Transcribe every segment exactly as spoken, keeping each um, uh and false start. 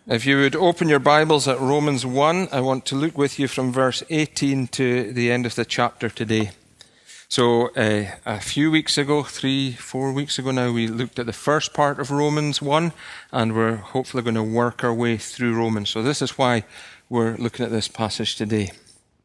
If you would open your Bibles at Romans one, I want to look with you from verse eighteen to the end of the chapter today. So uh, a few weeks ago, three, four weeks ago now, we looked at the first part of Romans one, and we're hopefully going to work our way through Romans. So this is why we're looking at this passage today.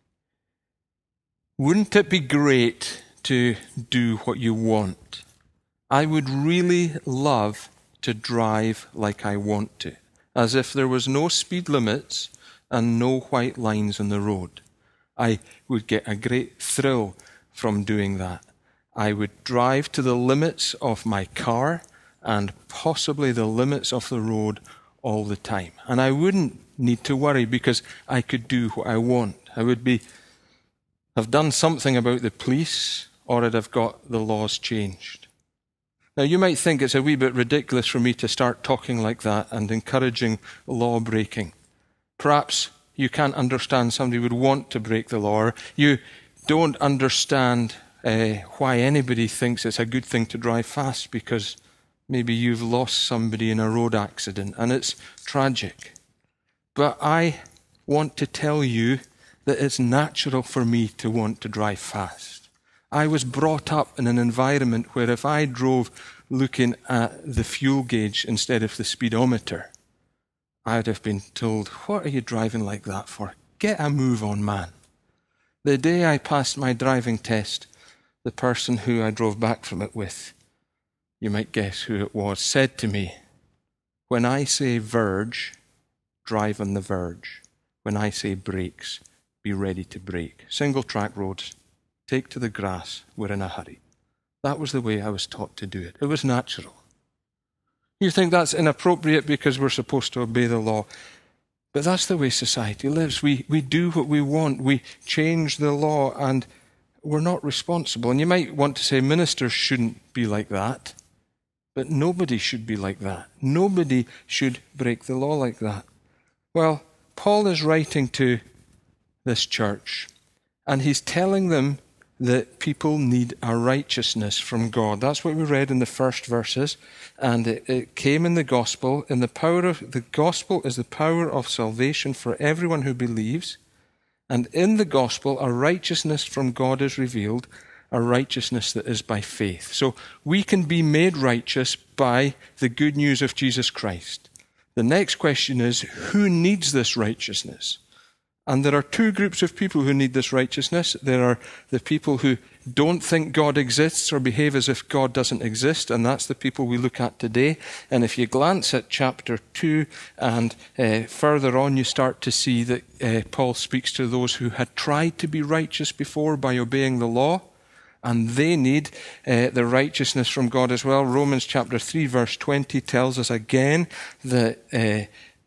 Wouldn't it be great to do what you want? I would really love to drive like I want to, as if there was no speed limits and no white lines on the road. I would get a great thrill from doing that. I would drive to the limits of my car and possibly the limits of the road all the time. And I wouldn't need to worry because I could do what I want. I would be have done something about the police, or I'd have got the laws changed. Now, you might think it's a wee bit ridiculous for me to start talking like that and encouraging law breaking. Perhaps you can't understand somebody would want to break the law, or you don't understand uh, why anybody thinks it's a good thing to drive fast, because maybe you've lost somebody in a road accident and it's tragic. But I want to tell you that it's natural for me to want to drive fast. I was brought up in an environment where if I drove looking at the fuel gauge instead of the speedometer, I'd have been told, "What are you driving like that for? Get a move on, man." The day I passed my driving test, the person who I drove back from it with, you might guess who it was, said to me, "When I say verge, drive on the verge. When I say brakes, be ready to brake. Single track roads. Take to the grass, we're in a hurry." That was the way I was taught to do it. It was natural. You think that's inappropriate because we're supposed to obey the law. But that's the way society lives. We we do what we want. We change the law and we're not responsible. And you might want to say ministers shouldn't be like that. But nobody should be like that. Nobody should break the law like that. Well, Paul is writing to this church, and he's telling them that people need a righteousness from God. That's what we read in the first verses, and it, it came in the gospel. In the power of the gospel is the power of salvation for everyone who believes, and in the gospel a righteousness from God is revealed, a righteousness that is by faith. So we can be made righteous by the good news of Jesus Christ. The next question is, who needs this righteousness? And there are two groups of people who need this righteousness. There are the people who don't think God exists or behave as if God doesn't exist, and that's the people we look at today. And if you glance at chapter two and uh, further on, you start to see that uh, Paul speaks to those who had tried to be righteous before by obeying the law, and they need uh, the righteousness from God as well. Romans chapter three verse twenty tells us again that uh,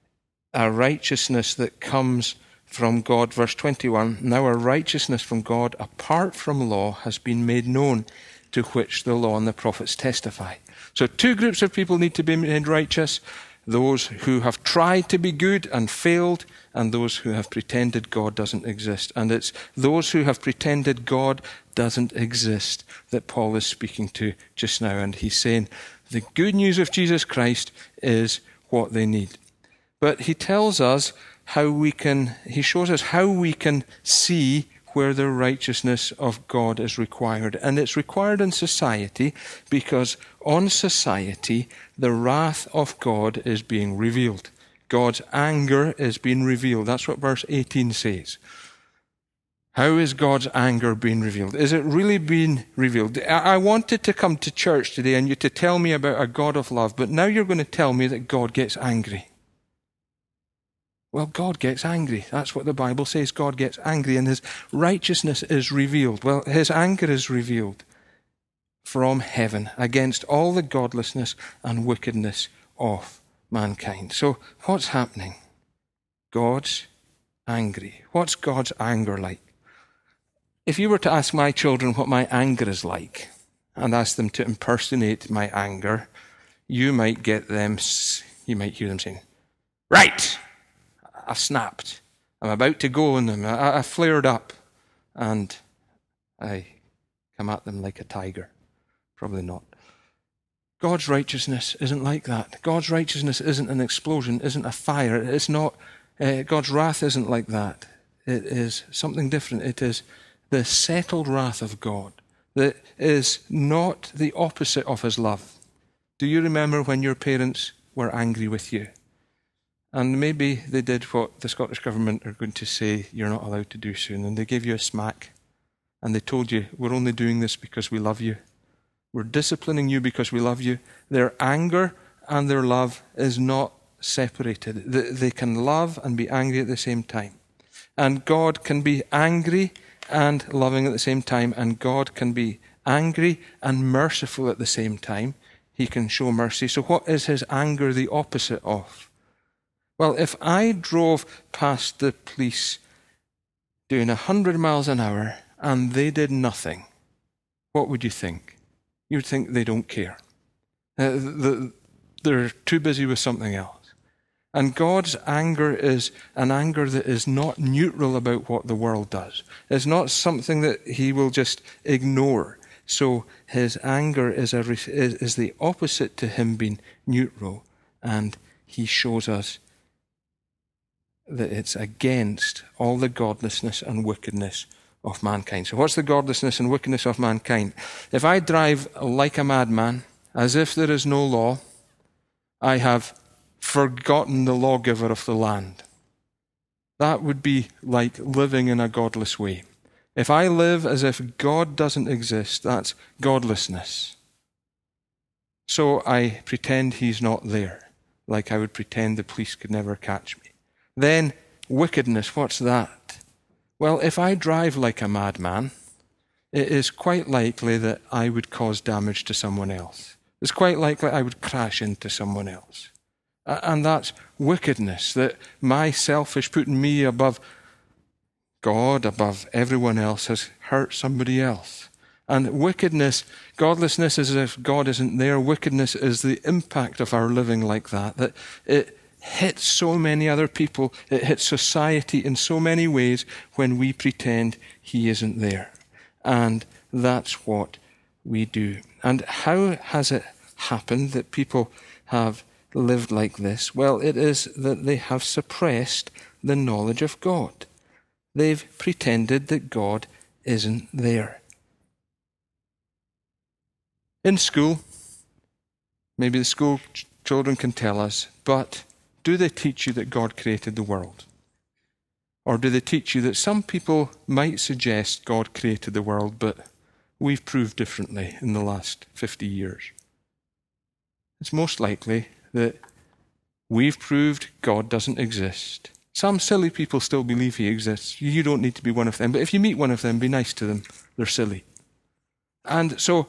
a righteousness that comes from God, verse twenty-one, "Now a righteousness from God apart from law has been made known, to which the law and the prophets testify." So two groups of people need to be made righteous: those who have tried to be good and failed, and those who have pretended God doesn't exist. And it's those who have pretended God doesn't exist that Paul is speaking to just now. And he's saying the good news of Jesus Christ is what they need. But he tells us how we can, he shows us how we can see where the righteousness of God is required. And it's required in society because on society, the wrath of God is being revealed. God's anger is being revealed. That's what verse eighteen says. How is God's anger being revealed? Is it really being revealed? I wanted to come to church today and you to tell me about a God of love, but now you're going to tell me that God gets angry. Well, God gets angry. That's what the Bible says. God gets angry and his righteousness is revealed. Well, his anger is revealed from heaven against all the godlessness and wickedness of mankind. So what's happening? God's angry. What's God's anger like? If you were to ask my children what my anger is like and ask them to impersonate my anger, you might get them, you might hear them saying, "Right! I snapped. I'm about to go on them. I, I flared up." And I come at them like a tiger. Probably not. God's righteousness isn't like that. God's righteousness isn't an explosion, isn't a fire. It's not, uh, God's wrath isn't like that. It is something different. It is the settled wrath of God that is not the opposite of his love. Do you remember when your parents were angry with you? And maybe they did what the Scottish Government are going to say you're not allowed to do soon, and they gave you a smack, and they told you, we're only doing this because we love you. We're disciplining you because we love you. Their anger and their love is not separated. They can love and be angry at the same time. And God can be angry and loving at the same time, and God can be angry and merciful at the same time. He can show mercy. So what is his anger the opposite of? Well, if I drove past the police doing a hundred miles an hour and they did nothing, what would you think? You'd think they don't care. Uh, the, they're too busy with something else. And God's anger is an anger that is not neutral about what the world does. It's not something that he will just ignore. So his anger is, a, is, is the opposite to him being neutral. And he shows us that it's against all the godlessness and wickedness of mankind. So what's the godlessness and wickedness of mankind? If I drive like a madman, as if there is no law, I have forgotten the lawgiver of the land. That would be like living in a godless way. If I live as if God doesn't exist, that's godlessness. So I pretend he's not there, like I would pretend the police could never catch me. Then wickedness, what's that? Well, if I drive like a madman, it is quite likely that I would cause damage to someone else. It's quite likely I would crash into someone else. And that's wickedness, that my selfish, putting me above God, above everyone else, has hurt somebody else. And wickedness, godlessness is as if God isn't there. Wickedness is the impact of our living like that, that it hits so many other people, it hits society in so many ways when we pretend he isn't there. And that's what we do. And how has it happened that people have lived like this? Well, it is that they have suppressed the knowledge of God. They've pretended that God isn't there. In school, maybe the school ch- children can tell us, but do they teach you that God created the world? Or do they teach you that some people might suggest God created the world, but we've proved differently in the last fifty years? It's most likely that we've proved God doesn't exist. Some silly people still believe he exists. You don't need to be one of them. But if you meet one of them, be nice to them. They're silly. And so,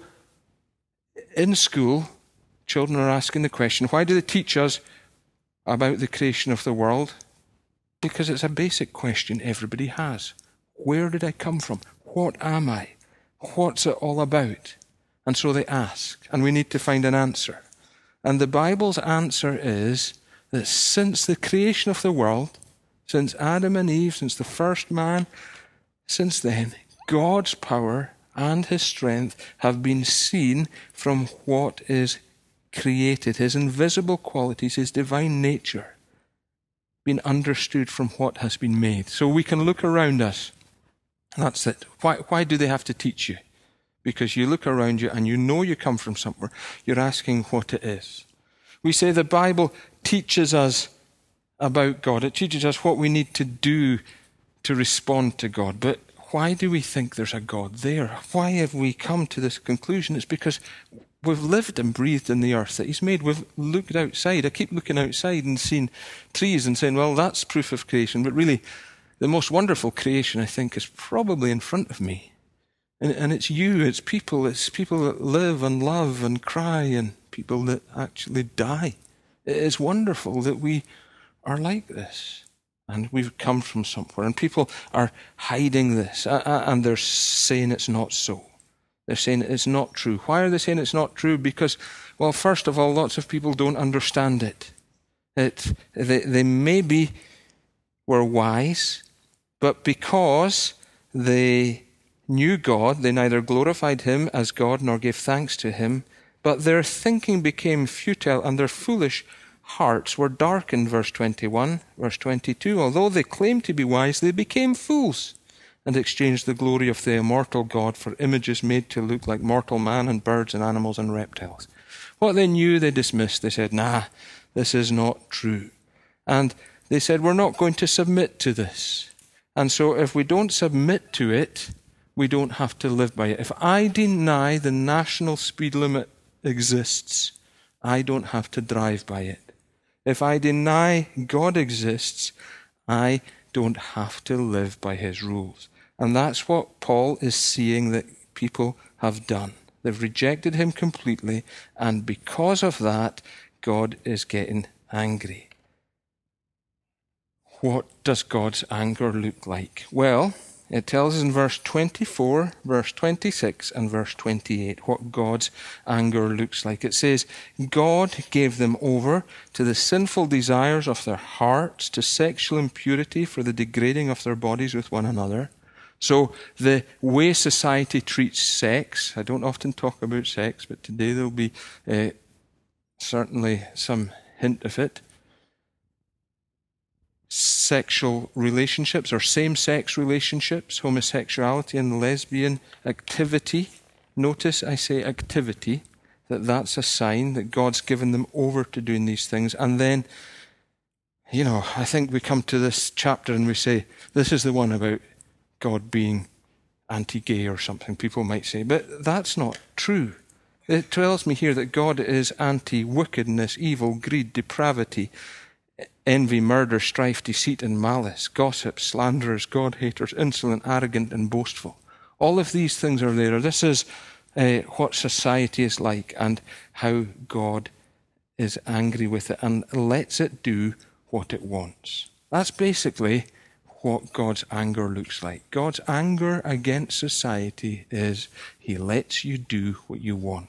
in school, children are asking the question, why do they teach us about the creation of the world? Because it's a basic question everybody has. Where did I come from? What am I? What's it all about? And so they ask, and we need to find an answer. And the Bible's answer is that since the creation of the world, since Adam and Eve, since the first man, since then, God's power and his strength have been seen from what is created. His invisible qualities, his divine nature, been understood from what has been made. So we can look around us. That's it. Why, why do they have to teach you? Because you look around you and you know you come from somewhere. You're asking what it is. We say the Bible teaches us about God. It teaches us what we need to do to respond to God. But why do we think there's a God there? Why have we come to this conclusion? It's because we've lived and breathed in the earth that he's made. We've looked outside. I keep looking outside and seeing trees and saying, well, that's proof of creation. But really, the most wonderful creation, I think, is probably in front of me. And, and it's you, it's people, it's people that live and love and cry and people that actually die. It is wonderful that we are like this. And we've come from somewhere. And people are hiding this. And they're saying it's not so. They're saying it's not true. Why are they saying it's not true? Because, well, first of all, lots of people don't understand it. It they, they maybe were wise, but because they knew God, they neither glorified him as God nor gave thanks to him, But their thinking became futile, and their foolish hearts were darkened, verse twenty-one. Verse twenty-two, although they claimed to be wise, they became fools, and exchanged the glory of the immortal God for images made to look like mortal man and birds and animals and reptiles. What they knew, they dismissed. They said, nah, this is not true. And they said, we're not going to submit to this. And so if we don't submit to it, we don't have to live by it. If I deny the national speed limit exists, I don't have to drive by it. If I deny God exists, I don't have to live by his rules. And that's what Paul is seeing that people have done. They've rejected him completely, and because of that, God is getting angry. What does God's anger look like? Well, it tells us in verse twenty-four, verse twenty-six, and verse twenty-eight what God's anger looks like. It says, God gave them over to the sinful desires of their hearts, to sexual impurity for the degrading of their bodies with one another. So the way society treats sex, I don't often talk about sex, but today there'll be uh, certainly some hint of it. Sexual relationships or same-sex relationships, homosexuality and lesbian activity. Notice I say activity, that that's a sign that God's given them over to doing these things. And then, you know, I think we come to this chapter and we say, this is the one about God being anti-gay or something, people might say. But that's not true. It tells me here that God is anti-wickedness, evil, greed, depravity, envy, murder, strife, deceit, and malice, gossip, slanderers, God-haters, insolent, arrogant, and boastful. All of these things are there. This is uh, what society is like and how God is angry with it and lets it do what it wants. That's basically what God's anger looks like. God's anger against society is he lets you do what you want,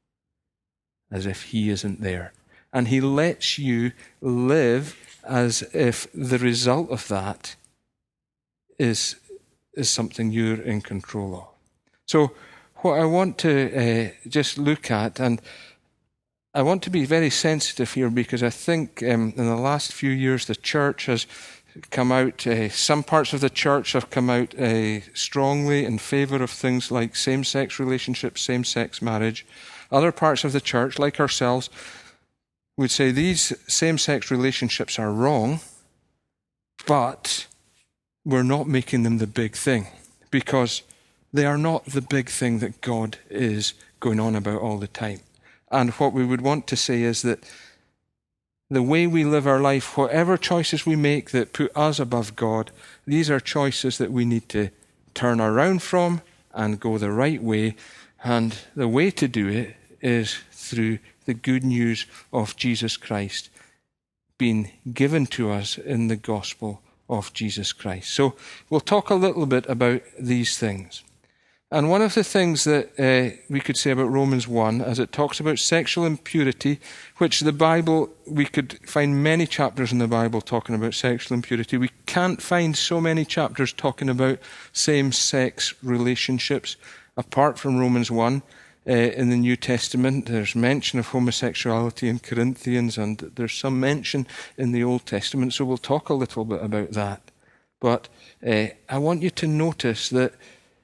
as if he isn't there. And he lets you live as if the result of that is, is something you're in control of. So what I want to uh, just look at, and I want to be very sensitive here because I think um, in the last few years the church has come out, uh, some parts of the church have come out uh, strongly in favour of things like same-sex relationships, same-sex marriage. Other parts of the church, like ourselves, would say these same-sex relationships are wrong, but we're not making them the big thing because they are not the big thing that God is going on about all the time. And what we would want to say is that the way we live our life, whatever choices we make that put us above God, these are choices that we need to turn around from and go the right way. And the way to do it is through the good news of Jesus Christ being given to us in the gospel of Jesus Christ. So we'll talk a little bit about these things. And one of the things that uh, we could say about Romans one, as it talks about sexual impurity, which the Bible, we could find many chapters in the Bible talking about sexual impurity. We can't find so many chapters talking about same-sex relationships apart from Romans one. Uh, in the New Testament, there's mention of homosexuality in Corinthians, and there's some mention in the Old Testament, so we'll talk a little bit about that. But uh, I want you to notice that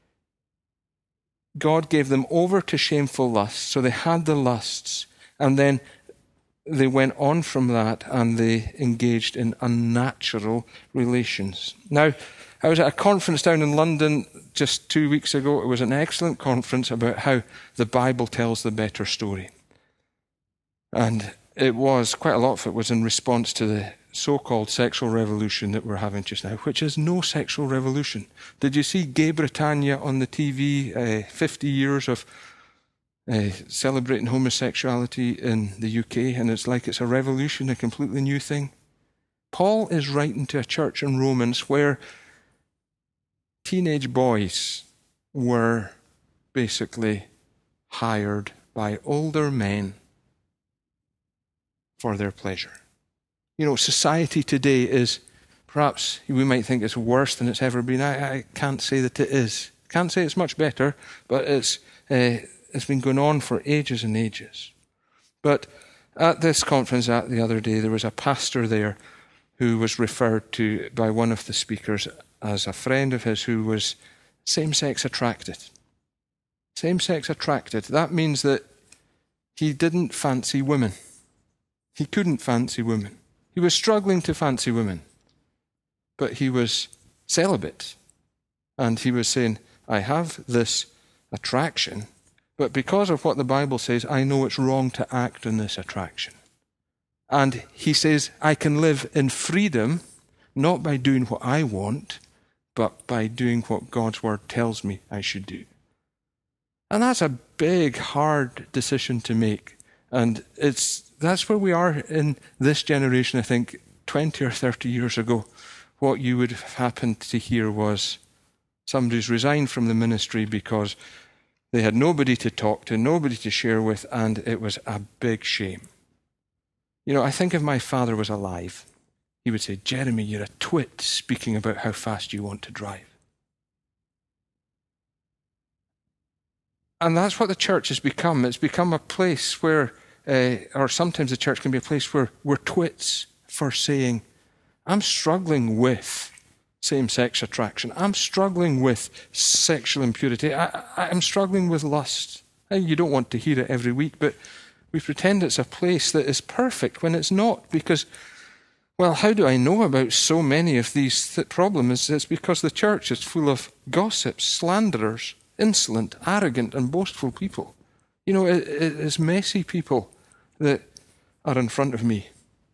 God gave them over to shameful lusts, so they had the lusts, and then they went on from that and they engaged in unnatural relations. Now, I was at a conference down in London just two weeks ago. It was an excellent conference about how the Bible tells the better story. And it was, quite a lot of it was in response to the so-called sexual revolution that we're having just now, which is no sexual revolution. Did you see Gay Britannia on the T V, uh, fifty years of uh, celebrating homosexuality in the U K, and it's like it's a revolution, a completely new thing? Paul is writing to a church in Romans where teenage boys were basically hired by older men for their pleasure. You know, society today is, perhaps we might think it's worse than it's ever been. I, I can't say that it is. Can't say it's much better, but it's uh, it's been going on for ages and ages. But at this conference at the other day, there was a pastor there who was referred to by one of the speakers as a friend of his who was same-sex attracted. Same-sex attracted. That means that he didn't fancy women. He couldn't fancy women. He was struggling to fancy women. But he was celibate. And he was saying, I have this attraction, but because of what the Bible says, I know it's wrong to act on this attraction. And he says, I can live in freedom, not by doing what I want, but by doing what God's word tells me I should do. And that's a big, hard decision to make. And it's that's where we are in this generation, I think, twenty or thirty years ago. What you would have happened to hear was somebody's resigned from the ministry because they had nobody to talk to, nobody to share with, and it was a big shame. You know, I think if my father was alive, he would say, Jeremy, you're a twit speaking about how fast you want to drive. And that's what the church has become. It's become a place where, uh, or sometimes the church can be a place where we're twits for saying, I'm struggling with same-sex attraction. I'm struggling with sexual impurity. I, I'm struggling with lust. You don't want to hear it every week, but we pretend it's a place that is perfect when it's not, because, well, how do I know about so many of these th- problems? It's because the church is full of gossips, slanderers, insolent, arrogant, and boastful people. You know, it, it is messy people that are in front of me.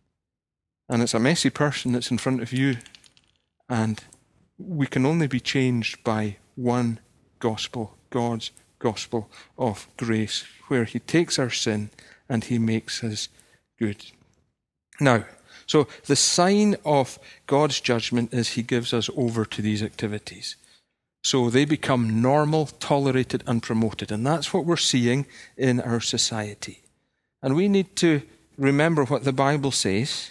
And it's a messy person that's in front of you. And we can only be changed by one gospel, God's gospel of grace, where he takes our sin and he makes us good. Now, so the sign of God's judgment is he gives us over to these activities. So they become normal, tolerated, and promoted. And that's what we're seeing in our society. And we need to remember what the Bible says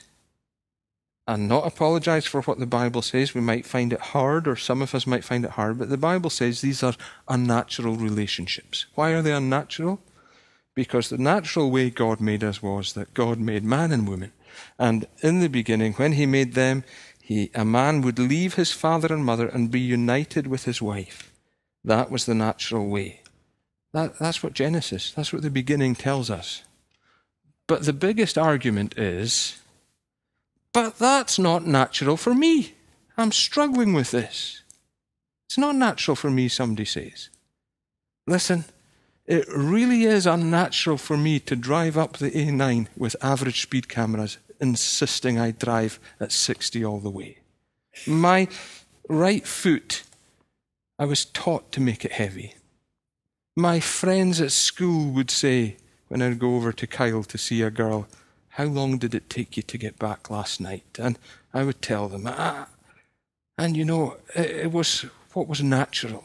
and not apologize for what the Bible says. We might find it hard, or some of us might find it hard, but the Bible says these are unnatural relationships. Why are they unnatural? Because the natural way God made us was that God made man and woman. And in the beginning, when he made them, he, a man would leave his father and mother and be united with his wife. That was the natural way. That, that's what Genesis, that's what the beginning tells us. But the biggest argument is, but that's not natural for me. I'm struggling with this. It's not natural for me, somebody says. Listen, it really is unnatural for me to drive up the A nine with average speed cameras, insisting I drive at sixty all the way. My right foot, I was taught to make it heavy. My friends at school would say, when I'd go over to Kyle to see a girl, how long did it take you to get back last night? And I would tell them, ah, and you know, it, it was what was natural.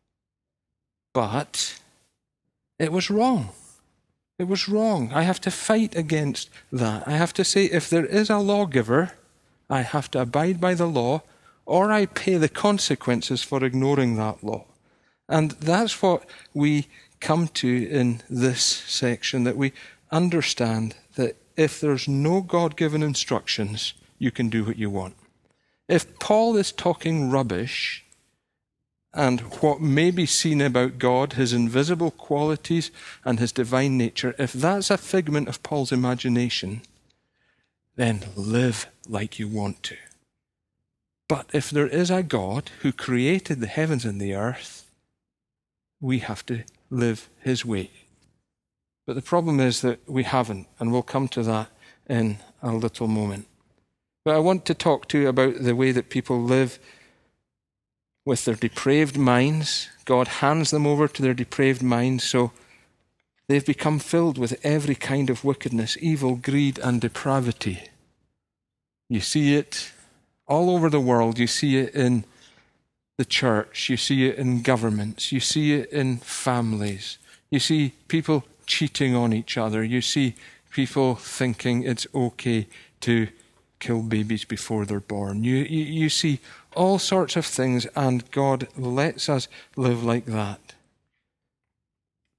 But it was wrong. It was wrong. I have to fight against that. I have to say, if there is a lawgiver, I have to abide by the law, or I pay the consequences for ignoring that law. And that's what we come to in this section, that we understand that if there's no God-given instructions, you can do what you want. If Paul is talking rubbish, and what may be seen about God, his invisible qualities and his divine nature, if that's a figment of Paul's imagination, then live like you want to. But if there is a God who created the heavens and the earth, we have to live his way. But the problem is that we haven't, and we'll come to that in a little moment. But I want to talk to you about the way that people live with their depraved minds. God hands them over to their depraved minds, so they've become filled with every kind of wickedness, evil, greed, and depravity. You see it all over the world. You see it in the church. You see it in governments. You see it in families. You see people cheating on each other. You see people thinking it's okay to kill babies before they're born. You, you, you see all sorts of things, and God lets us live like that.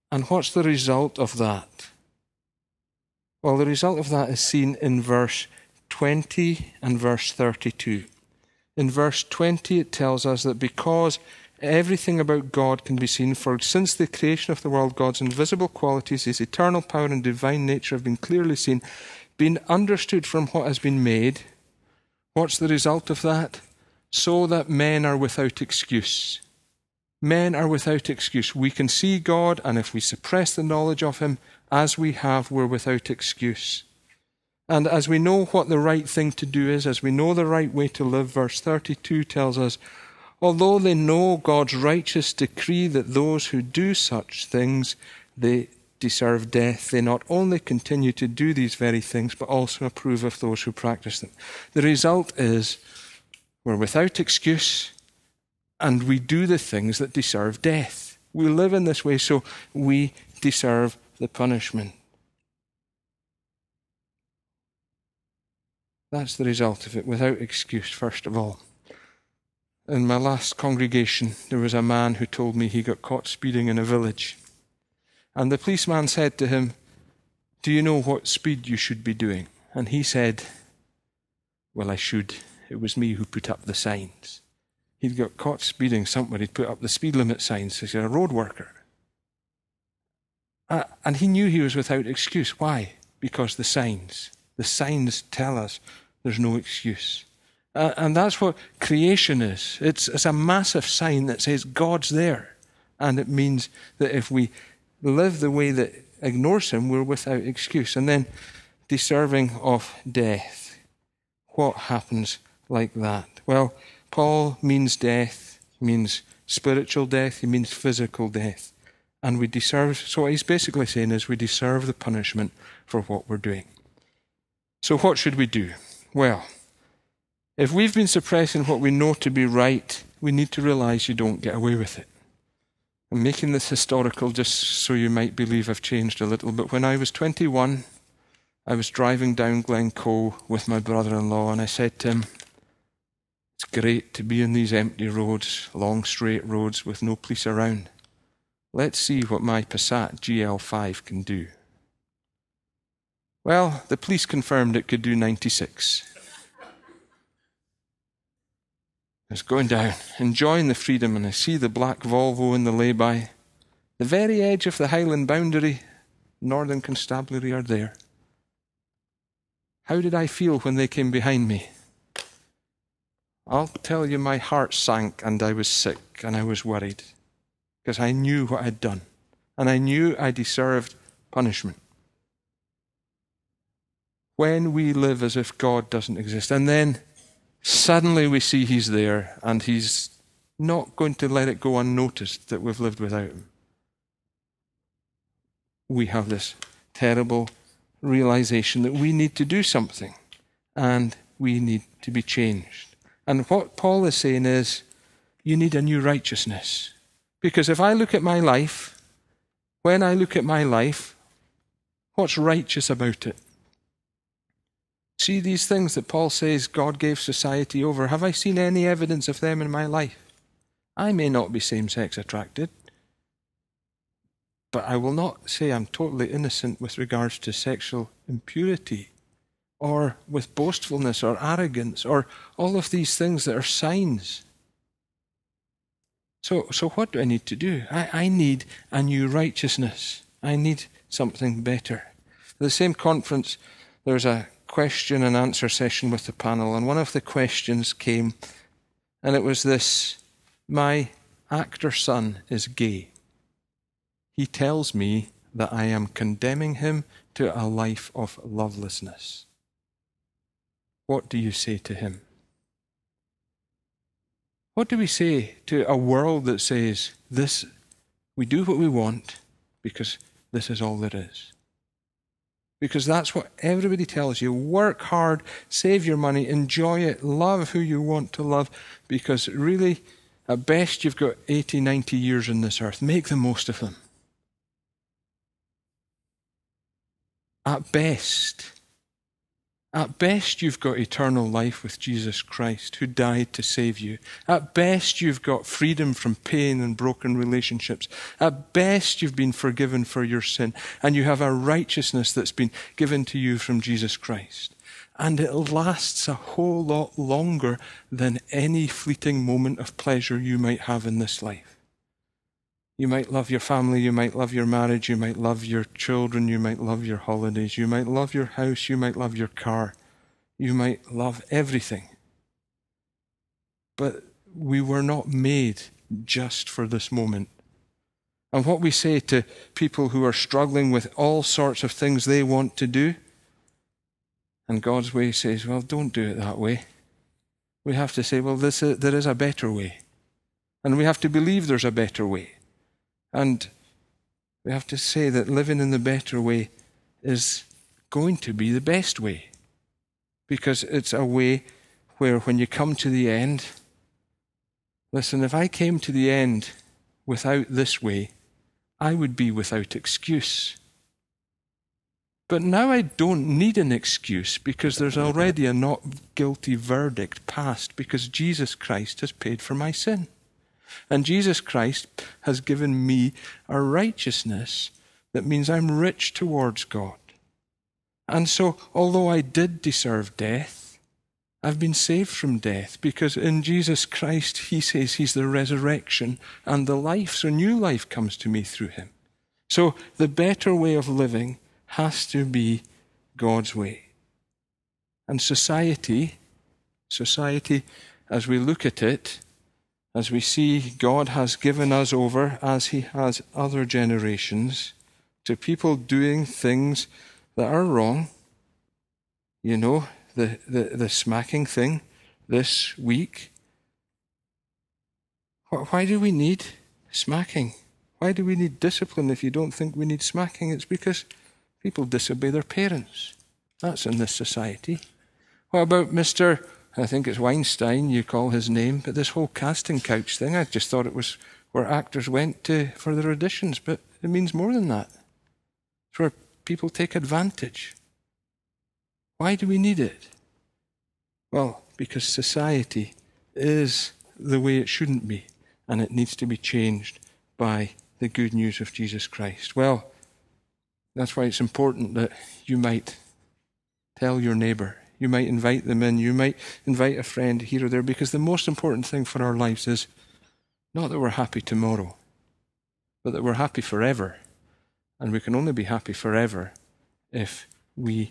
And what's the result of that? Well, the result of that is seen in verse twenty and verse thirty-two. In verse twenty, it tells us that because everything about God can be seen, for since the creation of the world, God's invisible qualities, his eternal power and divine nature have been clearly seen, been understood from what has been made. What's the result of that? So that men are without excuse. Men are without excuse. We can see God, and if we suppress the knowledge of him, as we have, we're without excuse. And as we know what the right thing to do is, as we know the right way to live, verse thirty-two tells us, although they know God's righteous decree that those who do such things, they deserve death, they not only continue to do these very things, but also approve of those who practice them. The result is we're without excuse, and we do the things that deserve death. We live in this way, so we deserve the punishment. That's the result of it, without excuse, first of all. In my last congregation, there was a man who told me he got caught speeding in a village. And the policeman said to him, do you know what speed you should be doing? And he said, well, I should. It was me who put up the signs. He'd got caught speeding somewhere. He'd put up the speed limit signs. He's a road worker. Uh, and he knew he was without excuse. Why? Because the signs. The signs tell us there's no excuse. Uh, and that's what creation is. It's, it's a massive sign that says God's there. And it means that if we live the way that ignores him, we're without excuse. And then deserving of death. What happens like that? Well, Paul means death, means spiritual death, he means physical death. And we deserve, so what he's basically saying is we deserve the punishment for what we're doing. So what should we do? Well, if we've been suppressing what we know to be right, we need to realize you don't get away with it. I'm making this historical just so you might believe I've changed a little, but when I was twenty-one, I was driving down Glencoe with my brother-in-law, and I said to him, it's great to be in these empty roads, long straight roads with no police around. Let's see what my Passat G L five can do. Well, the police confirmed it could do ninety-six. I was going down, enjoying the freedom, and I see the black Volvo in the lay-by. The very edge of the Highland boundary, Northern Constabulary are there. How did I feel when they came behind me? I'll tell you, my heart sank, and I was sick, and I was worried, because I knew what I'd done, and I knew I deserved punishment. When we live as if God doesn't exist, and then suddenly we see he's there, and he's not going to let it go unnoticed that we've lived without him. We have this terrible realization that we need to do something, and we need to be changed. And what Paul is saying is, you need a new righteousness. Because if I look at my life, when I look at my life, what's righteous about it? See these things that Paul says God gave society over. Have I seen any evidence of them in my life? I may not be same-sex attracted, but I will not say I'm totally innocent with regards to sexual impurity or with boastfulness or arrogance or all of these things that are signs. So, so what do I need to do? I, I need a new righteousness. I need something better. At the same conference, there was a question and answer session with the panel, and one of the questions came, and it was this: my actor son is gay. He tells me that I am condemning him to a life of lovelessness. What do you say to him? What do we say to a world that says, this, we do what we want because this is all there is? Because that's what everybody tells you. Work hard, save your money, enjoy it, love who you want to love, because really, at best, you've got eighty, ninety years on this earth. Make the most of them. At best. At best, you've got eternal life with Jesus Christ, who died to save you. At best, you've got freedom from pain and broken relationships. At best, you've been forgiven for your sin, and you have a righteousness that's been given to you from Jesus Christ. And it lasts a whole lot longer than any fleeting moment of pleasure you might have in this life. You might love your family, you might love your marriage, you might love your children, you might love your holidays, you might love your house, you might love your car, you might love everything. But we were not made just for this moment. And what we say to people who are struggling with all sorts of things they want to do, and God's way says, well, don't do it that way. We have to say, well, this is, there is a better way. And we have to believe there's a better way. And we have to say that living in the better way is going to be the best way. Because it's a way where when you come to the end, listen, if I came to the end without this way, I would be without excuse. But now I don't need an excuse because there's already a not guilty verdict passed because Jesus Christ has paid for my sin. And Jesus Christ has given me a righteousness that means I'm rich towards God. And so, although I did deserve death, I've been saved from death because in Jesus Christ, he says he's the resurrection and the life. So new life comes to me through him. So the better way of living has to be God's way. And society, society, as we look at it, as we see God has given us over, as he has other generations, to people doing things that are wrong. You know, the, the, the smacking thing this week. Why do we need smacking? Why do we need discipline if you don't think we need smacking? It's because people disobey their parents. That's in this society. What about Mister I think it's Weinstein, you call his name, but this whole casting couch thing, I just thought it was where actors went to for their auditions, but it means more than that. It's where people take advantage. Why do we need it? Well, because society is the way it shouldn't be, and it needs to be changed by the good news of Jesus Christ. Well, that's why it's important that you might tell your neighbour. You might invite them in. You might invite a friend here or there, because the most important thing for our lives is not that we're happy tomorrow, but that we're happy forever. And we can only be happy forever if we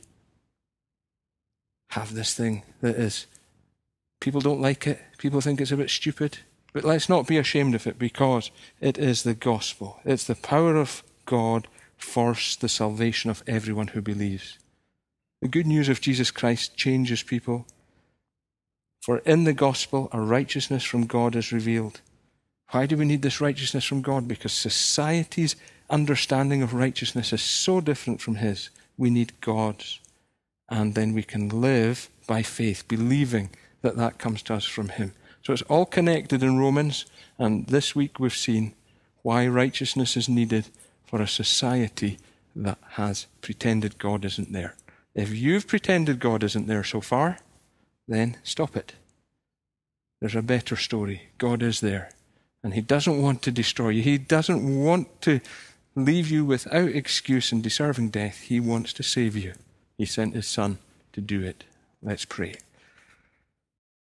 have this thing that is, people don't like it, people think it's a bit stupid, but let's not be ashamed of it because it is the gospel. It's the power of God for the salvation of everyone who believes. The good news of Jesus Christ changes people. For in the gospel, a righteousness from God is revealed. Why do we need this righteousness from God? Because society's understanding of righteousness is so different from his. We need God's. And then we can live by faith, believing that that comes to us from him. So it's all connected in Romans. And this week we've seen why righteousness is needed for a society that has pretended God isn't there. If you've pretended God isn't there so far, then stop it. There's a better story. God is there. And he doesn't want to destroy you. He doesn't want to leave you without excuse and deserving death. He wants to save you. He sent his Son to do it. Let's pray.